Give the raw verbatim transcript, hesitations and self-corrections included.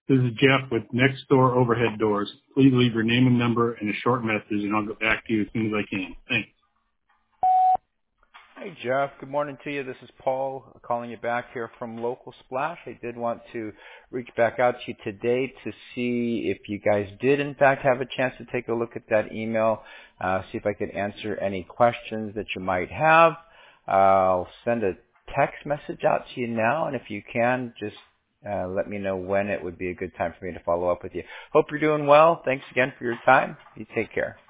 This is Jeff with Next Door Overhead Doors. Please leave your name and number and a short message, and I'll get back to you as soon as I can. Thanks. Hi, Jeff. Good morning to you. This is Paul calling you back here from Local Splash. I did want to reach back out to you today to see if you guys did, in fact, have a chance to take a look at that email, uh, see if I could answer any questions that you might have. Uh, I'll send a text message out to you now, and if you can, just uh, let me know when it would be a good time for me to follow up with you. Hope you're doing well. Thanks again for your time. You take care.